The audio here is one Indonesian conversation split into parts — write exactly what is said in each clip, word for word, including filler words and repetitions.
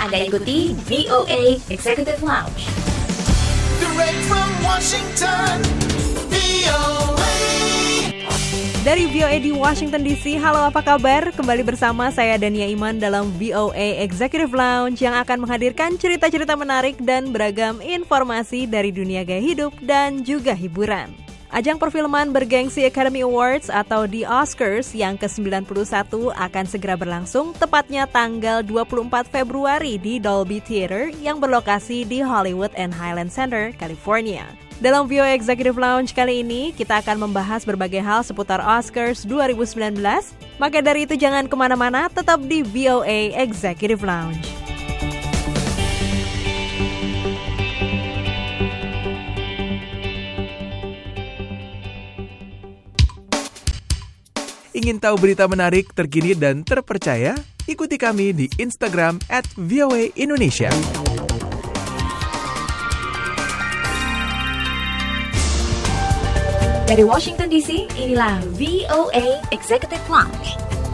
Anda ikuti V O A Executive Lounge. Direct from Washington, V O A. Dari V O A di Washington D C, halo apa kabar? Kembali bersama saya Dania Iman dalam V O A Executive Lounge yang akan menghadirkan cerita-cerita menarik dan beragam informasi dari dunia gaya hidup dan juga hiburan. Ajang perfilman bergengsi Academy Awards atau The Oscars yang ke sembilan puluh satu akan segera berlangsung tepatnya tanggal dua puluh empat Februari di Dolby Theater yang berlokasi di Hollywood and Highland Center, California. Dalam V O A Executive Lounge kali ini, kita akan membahas berbagai hal seputar Oscars dua ribu sembilan belas. Maka dari itu jangan kemana-mana, tetap di V O A Executive Lounge. Ingin tahu berita menarik, terkini, dan terpercaya? Ikuti kami di Instagram at V O A Indonesia. Dari Washington D C, inilah V O A Executive Lounge.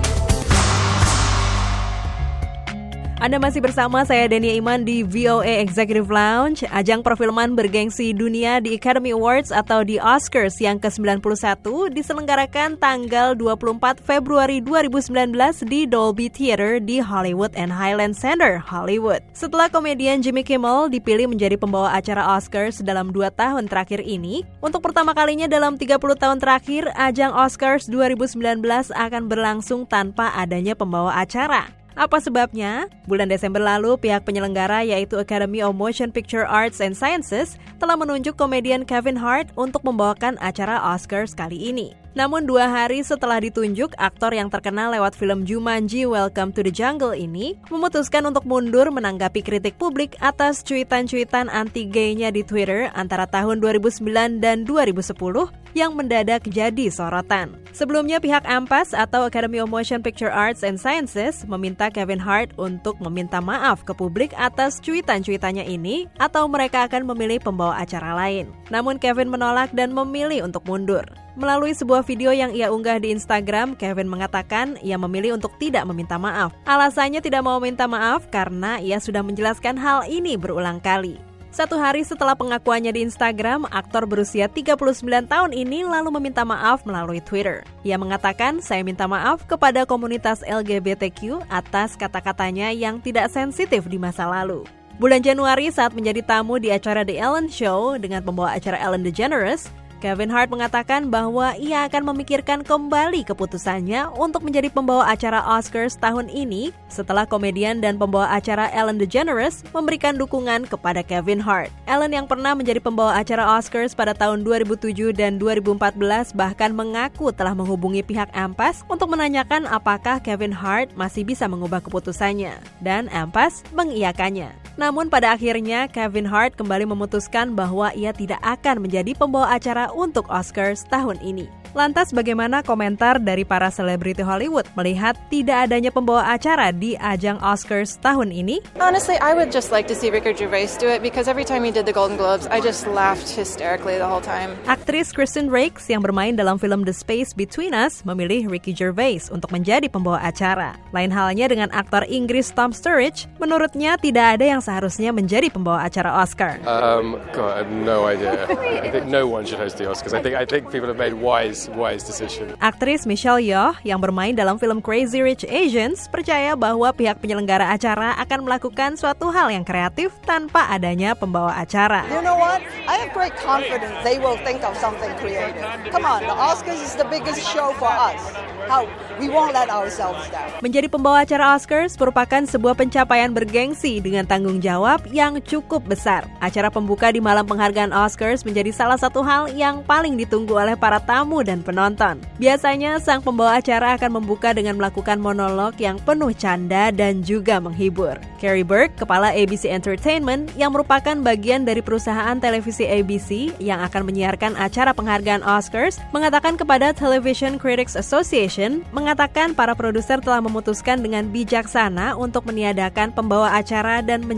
Anda masih bersama saya Dania Iman di V O A Executive Lounge. Ajang perfilman bergengsi dunia di Academy Awards atau di Oscars yang ke sembilan puluh satu diselenggarakan tanggal dua puluh empat Februari dua ribu sembilan belas di Dolby Theater di Hollywood and Highland Center, Hollywood. Setelah komedian Jimmy Kimmel dipilih menjadi pembawa acara Oscars dalam dua tahun terakhir ini, untuk pertama kalinya dalam tiga puluh tahun terakhir, ajang Oscars dua ribu sembilan belas akan berlangsung tanpa adanya pembawa acara. Apa sebabnya? Bulan Desember lalu, pihak penyelenggara yaitu Academy of Motion Picture Arts and Sciences telah menunjuk komedian Kevin Hart untuk membawakan acara Oscars kali ini. Namun dua hari setelah ditunjuk, aktor yang terkenal lewat film Jumanji Welcome to the Jungle ini memutuskan untuk mundur menanggapi kritik publik atas cuitan-cuitan anti-gay-nya di Twitter antara tahun dua ribu sembilan dan dua ribu sepuluh yang mendadak jadi sorotan. Sebelumnya pihak A M P A S atau Academy of Motion Picture Arts and Sciences meminta Kevin Hart untuk meminta maaf ke publik atas cuitan-cuitannya ini atau mereka akan memilih pembawa acara lain. Namun Kevin menolak dan memilih untuk mundur. Melalui sebuah video yang ia unggah di Instagram, Kevin mengatakan ia memilih untuk tidak meminta maaf. Alasannya tidak mau minta maaf karena ia sudah menjelaskan hal ini berulang kali. Satu hari setelah pengakuannya di Instagram, aktor berusia tiga puluh sembilan tahun ini lalu meminta maaf melalui Twitter. Ia mengatakan, "Saya minta maaf kepada komunitas L G B T Q atas kata-katanya yang tidak sensitif di masa lalu." Bulan Januari saat menjadi tamu di acara The Ellen Show dengan pembawa acara Ellen DeGeneres, Kevin Hart mengatakan bahwa ia akan memikirkan kembali keputusannya untuk menjadi pembawa acara Oscars tahun ini setelah komedian dan pembawa acara Ellen DeGeneres memberikan dukungan kepada Kevin Hart. Ellen yang pernah menjadi pembawa acara Oscars pada tahun dua ribu tujuh dan dua ribu empat belas bahkan mengaku telah menghubungi pihak A M P A S untuk menanyakan apakah Kevin Hart masih bisa mengubah keputusannya, dan A M P A S mengiyakannya. Namun pada akhirnya Kevin Hart kembali memutuskan bahwa ia tidak akan menjadi pembawa acara untuk Oscars tahun ini. Lantas bagaimana komentar dari para selebriti Hollywood melihat tidak adanya pembawa acara di ajang Oscars tahun ini? Honestly, I would just like to see Ricky Gervais do it because every time he did the Golden Globes, I just laughed hysterically the whole time. Aktris Kristen Rakes yang bermain dalam film The Space Between Us memilih Ricky Gervais untuk menjadi pembawa acara. Lain halnya dengan aktor Inggris Tom Sturridge, menurutnya tidak ada yang seharusnya menjadi pembawa acara Oscar. Um, God, I have no idea. I think no one should host the Oscars. I think I think people have made wise wise decision. Aktris Michelle Yeoh yang bermain dalam film Crazy Rich Asians percaya bahwa pihak penyelenggara acara akan melakukan suatu hal yang kreatif tanpa adanya pembawa acara. You know what? I have great confidence they will think of something creative. Come on, the Oscars is the biggest show for us. How we won't let ourselves down. Menjadi pembawa acara Oscars merupakan sebuah pencapaian bergengsi dengan tanggung jawab yang cukup besar. Acara pembuka di malam penghargaan Oscars menjadi salah satu hal yang paling ditunggu oleh para tamu dan penonton. Biasanya sang pembawa acara akan membuka dengan melakukan monolog yang penuh canda dan juga menghibur. Carrie Burke, kepala A B C Entertainment yang merupakan bagian dari perusahaan televisi A B C yang akan menyiarkan acara penghargaan Oscars, mengatakan kepada Television Critics Association, mengatakan para produser telah memutuskan dengan bijaksana untuk meniadakan pembawa acara dan menjadi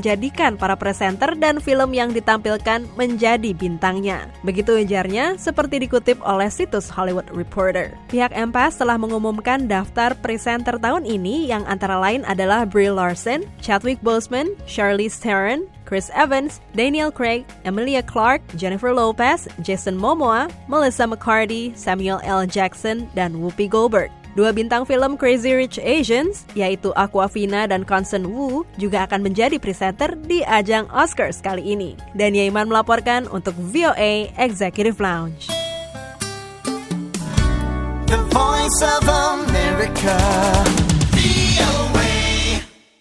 menjadikan para presenter dan film yang ditampilkan menjadi bintangnya. Begitu ujarnya, seperti dikutip oleh situs Hollywood Reporter. Pihak M P A S telah mengumumkan daftar presenter tahun ini yang antara lain adalah Brie Larson, Chadwick Boseman, Charlize Theron, Chris Evans, Daniel Craig, Emilia Clarke, Jennifer Lopez, Jason Momoa, Melissa McCarthy, Samuel L. Jackson, dan Whoopi Goldberg. Dua bintang film Crazy Rich Asians, yaitu Awkwafina dan Constant Wu, juga akan menjadi presenter di ajang Oscars kali ini. Dania Iman melaporkan untuk V O A Executive Lounge. The Voice of America.